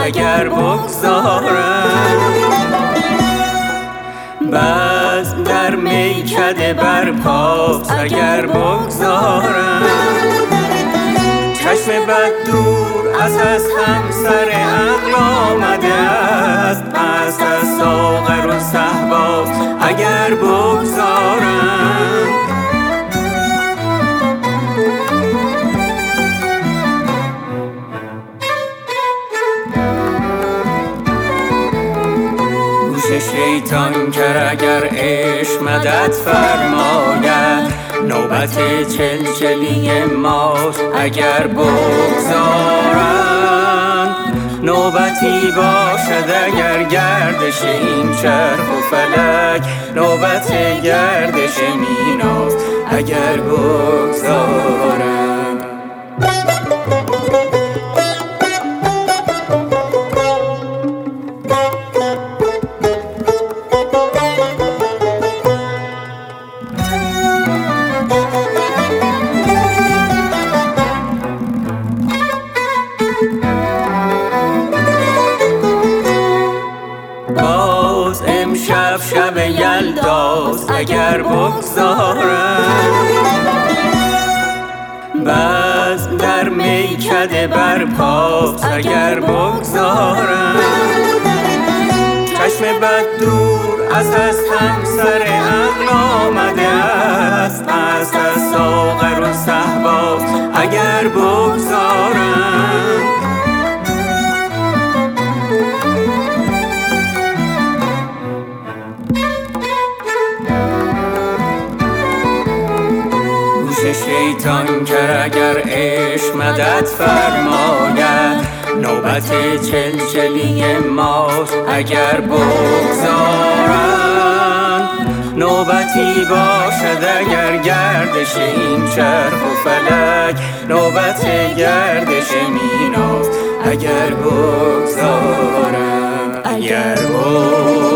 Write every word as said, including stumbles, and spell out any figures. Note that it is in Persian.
اگر بگذارند، بزم در میکده برپاست اگر بگذارند. چشم بد دور از از همسر عقل آمده است، پس از ساغر و صهبا اگر بگذارند. گوش شیطان کر اگر عشق مدد فرماید، نوبت چلچلی ماست اگر بگذارند. نوبتی باشد اگر گردش این چرخ و فلک، نوبت گردش میناست اگر بگذارند. باز امشب شب یلداست اگر بگذارند، بزم در میکده برپاست اگر بگذارند. چشم بد دور از از همسر عقل آمده است، پس از ساغر و صهبا اگر بگذارند. شیطان کر اگر عشق مدد فرماید، نوبت چلچلی ماست اگر بگذارند. نوبتی باشد اگر گردش این چرخ و فلک، نوبت گردش میناست اگر بگذارند. اگر بگذارند